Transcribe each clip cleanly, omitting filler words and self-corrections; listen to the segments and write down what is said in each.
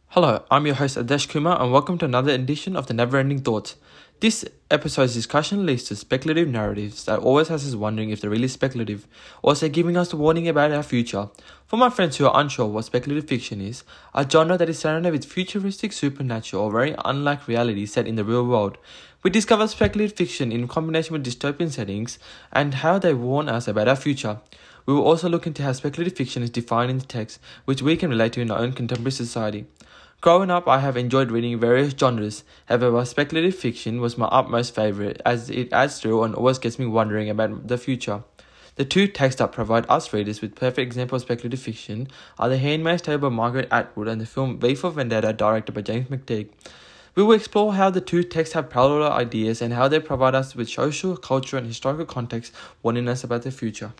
Hello, I'm your host Adesh Kumar and welcome to another edition of the Never-Ending Thoughts. This episode's discussion leads to speculative narratives that always has us wondering if they're really speculative, also giving us a warning about our future. For my friends who are unsure what speculative fiction is, a genre that is surrounded with futuristic, supernatural, or very unlike reality set in the real world. We discover speculative fiction in combination with dystopian settings and how they warn us about our future. We will also look into how speculative fiction is defined in the text, which we can relate to in our own contemporary society. Growing up, I have enjoyed reading various genres. However, speculative fiction was my utmost favourite, as it adds thrill and always gets me wondering about the future. The two texts that provide us readers with perfect examples of speculative fiction are The Handmaid's Tale by Margaret Atwood and the film V for Vendetta directed by James McTeigue. We will explore how the two texts have parallel ideas and how they provide us with social, cultural and historical context warning us about the future.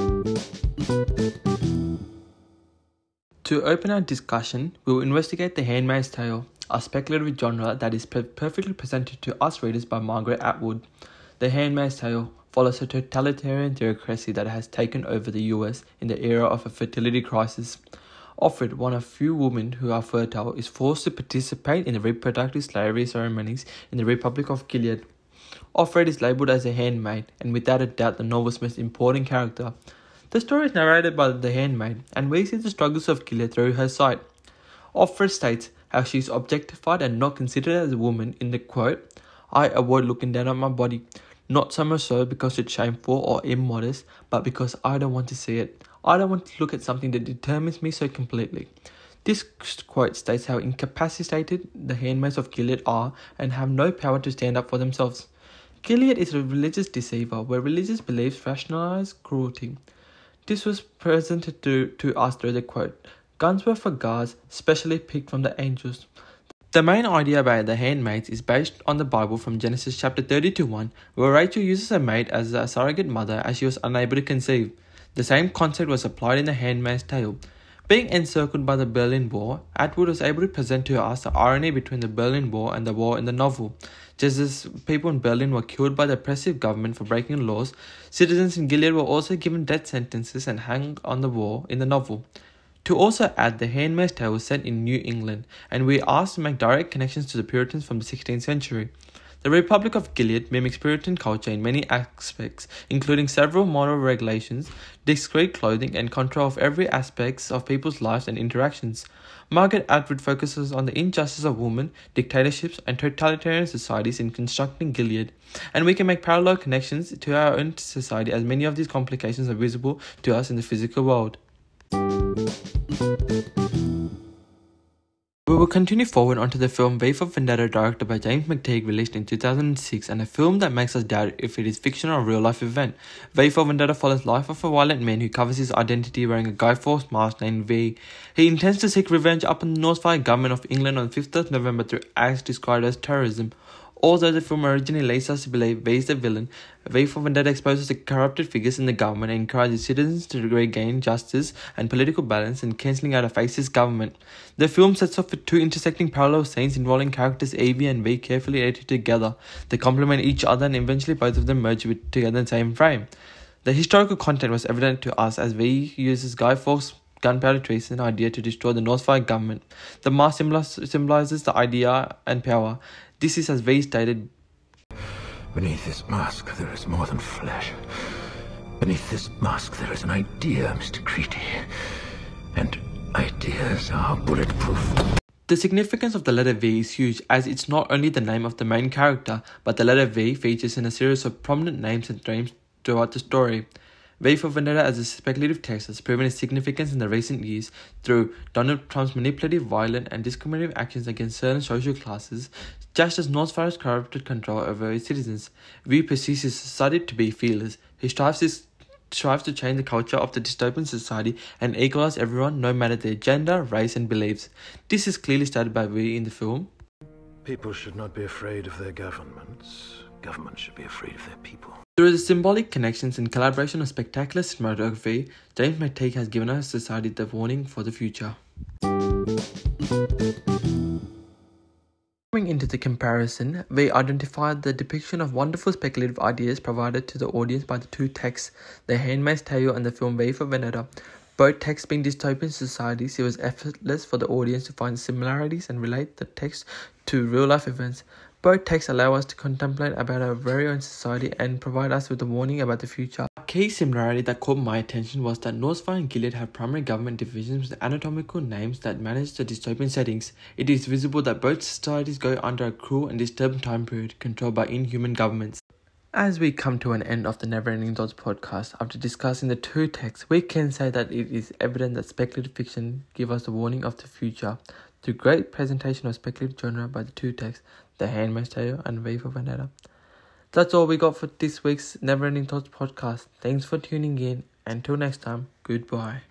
To open our discussion, we will investigate The Handmaid's Tale, a speculative genre that is perfectly presented to us readers by Margaret Atwood. The Handmaid's Tale follows a totalitarian theocracy that has taken over the US in the era of a fertility crisis. Offred, one of few women who are fertile, is forced to participate in the reproductive slavery ceremonies in the Republic of Gilead. Offred is labelled as a handmaid, and without a doubt the novel's most important character. The story is narrated by the handmaid, and we see the struggles of Gilead through her sight. Offred states how she is objectified and not considered as a woman in the quote, "I avoid looking down on my body, not so much so because it's shameful or immodest, but because I don't want to see it. I don't want to look at something that determines me so completely." This quote states how incapacitated the handmaids of Gilead are and have no power to stand up for themselves. Gilead is a religious deceiver where religious beliefs rationalize cruelty. This was presented to us through the quote, "Guns were for guards, specially picked from the angels." The main idea about the handmaids is based on the Bible from Genesis chapter 30-1, where Rachel uses her maid as a surrogate mother as she was unable to conceive. The same concept was applied in The Handmaid's Tale. Being encircled by the Berlin Wall, Atwood was able to present to us the irony between the Berlin Wall and the war in the novel. Just as people in Berlin were killed by the oppressive government for breaking laws, citizens in Gilead were also given death sentences and hanged on the wall in the novel. To also add, The Handmaid's Tale was set in New England, and we are asked to make direct connections to the Puritans from the 16th century. The Republic of Gilead mimics Puritan culture in many aspects, including several moral regulations, discreet clothing, and control of every aspect of people's lives and interactions. Margaret Atwood focuses on the injustice of women, dictatorships, and totalitarian societies in constructing Gilead, and we can make parallel connections to our own society as many of these complications are visible to us in the physical world. We will continue forward onto the film V for Vendetta directed by James McTeigue, released in 2006, and a film that makes us doubt if it is fiction or a real-life event. V for Vendetta follows the life of a violent man who covers his identity wearing a Guy Fawkes mask named V. He intends to seek revenge upon the Northfire government of England on 5th of November through acts described as terrorism. Although the film originally leads us to believe V is the villain, V for Vendetta exposes the corrupted figures in the government and encourages citizens to regain justice and political balance in cancelling out a fascist government. The film sets off with two intersecting parallel scenes involving characters Evie and V carefully edited together. They complement each other and eventually both of them merge together in the same frame. The historical content was evident to us as V uses Guy Fawkes' gunpowder treason idea to destroy the Northfire government. The mask symbolizes the idea and power. This is as V stated, "Beneath this mask there is more than flesh. Beneath this mask there is an idea, Mr. Creedy. And ideas are bulletproof." The significance of the letter V is huge, as it's not only the name of the main character, but the letter V features in a series of prominent names and themes throughout the story. V for Vendetta as a speculative text has proven its significance in the recent years through Donald Trump's manipulative, violent, and discriminative actions against certain social classes, just as Northfire's corrupted control over its citizens. V perceives his society to be fearless. He strives to change the culture of the dystopian society and equalize everyone, no matter their gender, race, and beliefs. This is clearly stated by V in the film. "People should not be afraid of their governments. Governments should be afraid of their people." Through the symbolic connections and collaboration of spectacular cinematography, James McTeigue has given our society the warning for the future. Going into the comparison, we identified the depiction of wonderful speculative ideas provided to the audience by the two texts, The Handmaid's Tale and the film V for Vendetta. Both texts being dystopian societies, it was effortless for the audience to find similarities and relate the text to real-life events. Both texts allow us to contemplate about our very own society and provide us with a warning about the future. A key similarity that caught my attention was that Norsevar and Gilead have primary government divisions with anatomical names that manage the dystopian settings. It is visible that both societies go under a cruel and disturbing time period controlled by inhuman governments. As we come to an end of the Neverending Thoughts podcast, after discussing the two texts, we can say that it is evident that speculative fiction gives us a warning of the future. Through great presentation of speculative genre by the two texts, The Handmaid's Tale and V for Vendetta. That's all we got for this week's Neverending Thoughts podcast. Thanks for tuning in. Until next time, goodbye.